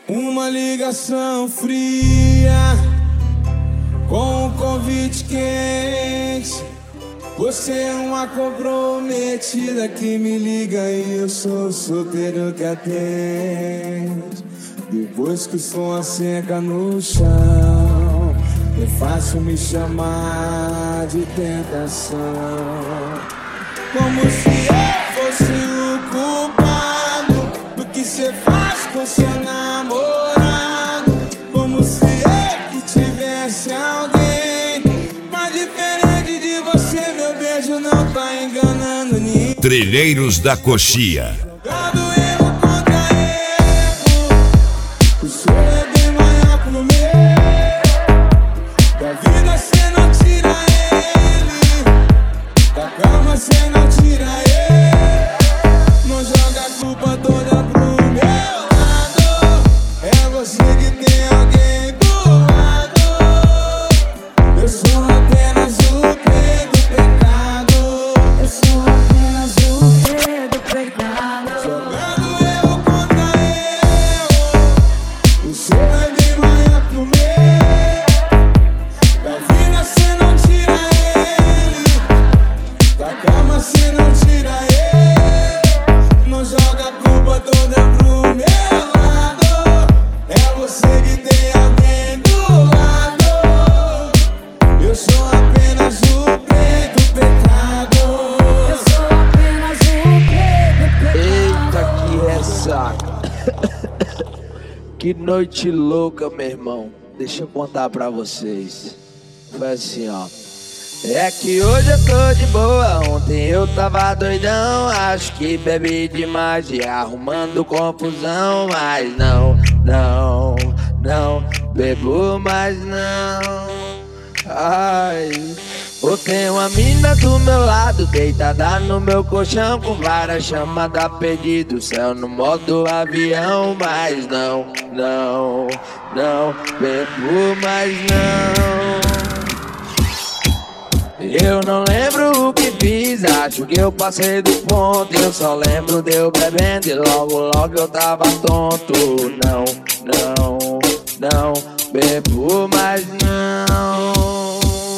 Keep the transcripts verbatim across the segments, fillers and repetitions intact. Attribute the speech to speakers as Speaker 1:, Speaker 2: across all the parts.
Speaker 1: Uma ligação fria com um convite quente. Você é uma comprometida que me liga e eu sou solteiro que atende. Depois que o som asseca no chão, é fácil me chamar de tentação. Como se eu fosse o culpado do que cê faz com seu namorado. Como se eu que tivesse alguém mais diferente de você. Meu beijo não tá enganando ninguém.
Speaker 2: Trilheiros da Coxia.
Speaker 1: Jogado erro contra erro. O seu é bem maior que o meu. Da vida cê não tira ele, da cama cê não tira ele. Não joga a culpa toda pro meu lado. É você que tem alguém do lado. Eu sou apenas o rei do pecado.
Speaker 3: Eu sou apenas o rei do pecado.
Speaker 1: Jogando erro contra erro. O seu é bem maior que o meu. Da vida cê não tira ele, da cama cê não tira ele. Não joga a culpa toda pro meu lado. É você que tem alguém do lado. Eu sou apenas o rei do pecado.
Speaker 3: Eu sou apenas o rei do pecado.
Speaker 4: Eita, que ressaca. Que noite louca, meu irmão. Deixa eu contar pra vocês. Foi assim, ó. É que hoje eu tô de boa. Ontem eu tava doidão. Acho que bebi demais e arrumando confusão. Mas não, não, não bebo mais não. Ai, eu tenho uma mina do meu lado, deitada no meu colchão, com várias chamadas perdido, céu no modo avião. Mas não, não, não bebo mais não. Eu não lembro o que fiz, acho que eu passei do ponto. Eu só lembro de eu bebendo e logo, logo eu tava tonto. Não, não, não bebo mais não.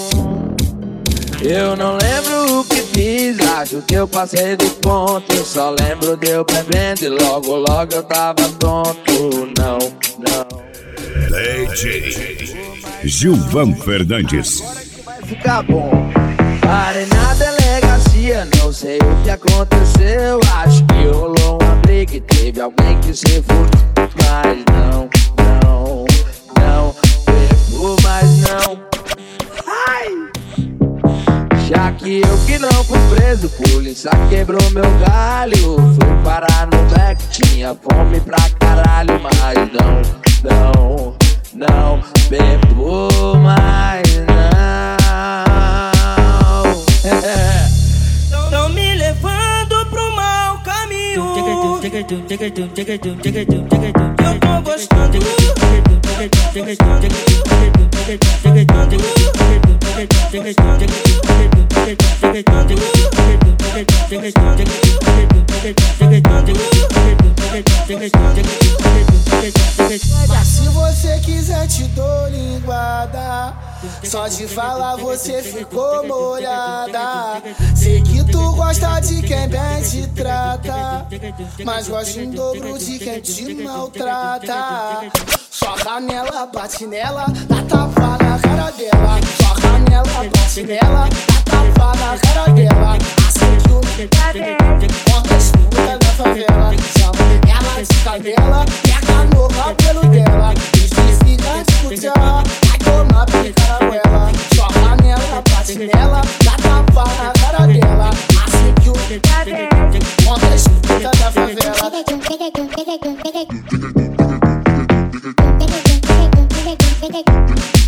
Speaker 4: Eu não lembro o que fiz, acho que eu passei do ponto. Eu só lembro de eu bebendo e logo, logo eu tava tonto. Não, não.
Speaker 2: D J Gilvan Fernandes.
Speaker 4: Vai ficar bom. Parei na delegacia, não sei o que aconteceu. Acho que rolou uma briga e teve alguém que se fudeu. Mas não, não, não bebo mais não. Ai! Já que eu que não fui preso, polícia quebrou meu galho. Fui parar no back, tinha fome pra caralho. Mas não, não, não bebo mais não.
Speaker 5: Tão me levando pro mau caminho. Eu tô gostando.
Speaker 6: Mas se você quiser te dou linguada. Só de falar você ficou molhada. Sei que tu gosta de quem bem te trata, mas gosta em dobro de quem te maltrata. Soca nela, bate nela, dá tapa na cara dela. Soca nela, bate nela, dá tapa na cara dela. Assim que o conta a escuta da favela. Chama ela de cadela, pega no cabelo dela. Desliga de cutia, vai tomar pica na goela. Soca nela, bate nela, dá tapa na cara dela. Assim que o conta a escuta da favela.